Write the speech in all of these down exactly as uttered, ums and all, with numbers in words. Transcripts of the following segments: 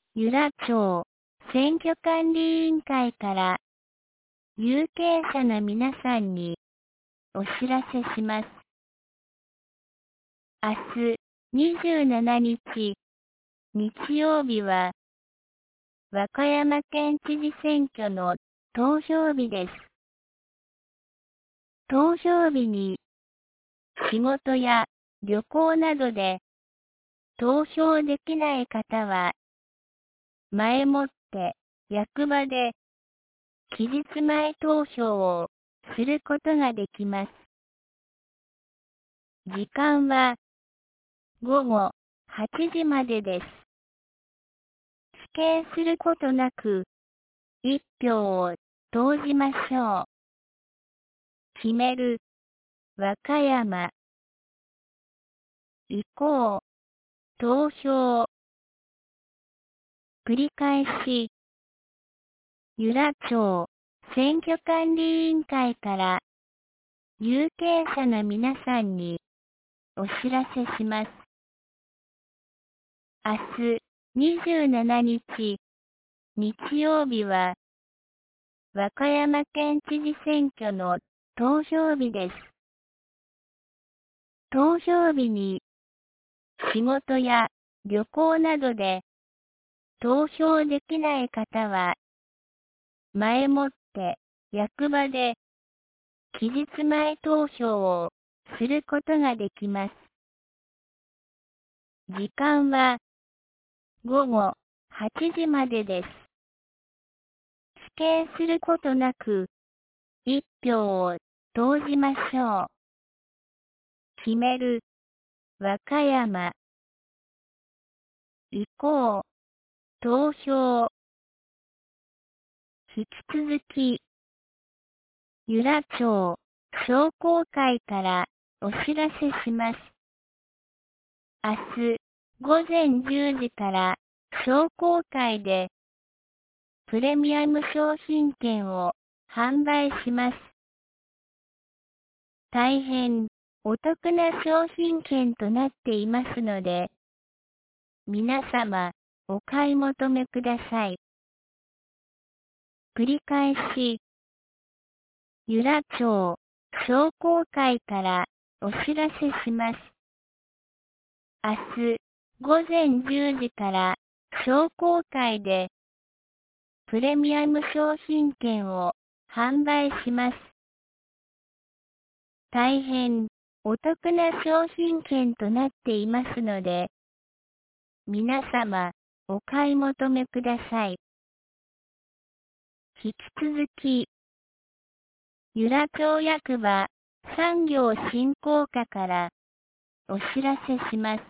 由良町選挙管理委員会から有権者の皆さんにお知らせします。明日にじゅうしちにち日曜日は和歌山県知事選挙の投票日です。投票日に仕事や旅行などで投票できない方は前もって役場で期日前投票をすることができます。時間はごごはちじまでです。指定することなく一票を投じましょう。決める和歌山以降投票繰り返し由良町選挙管理委員会から有権者の皆さんにお知らせします。明日にじゅうしちにち日曜日は和歌山県知事選挙の投票日です。投票日に仕事や旅行などで投票できない方は前もって役場で期日前投票をすることができます。時間はごごはちじまでです。指定することなく一票を投じましょう。決める和歌山以降投票引き続き由良町商工会からお知らせします。明日ごぜんじゅうじから商工会でプレミアム商品券を販売します。大変お得な商品券となっていますので、皆様お買い求めください。繰り返し、由良町商工会からお知らせします。明日ごぜんじゅうじから商工会でプレミアム商品券を販売します。大変お得な商品券となっていますので、皆様お買い求めください。引き続き、由良町役場産業振興課からお知らせします。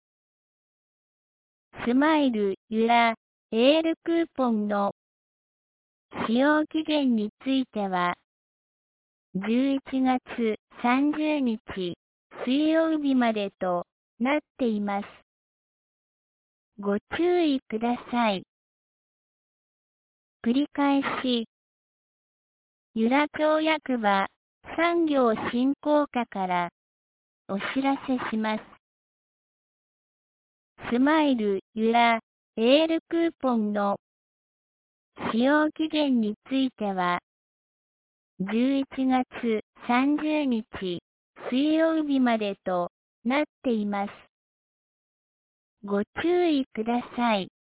スマイル由良エールクーポンの使用期限については、じゅういちがつさんじゅうにち水曜日までとなっています。ご注意ください。繰り返し、由良町役場産業振興課からお知らせします。スマイル由良エールクーポンの使用期限については、じゅういちがつさんじゅうにち水曜日までとなっています。ご注意ください。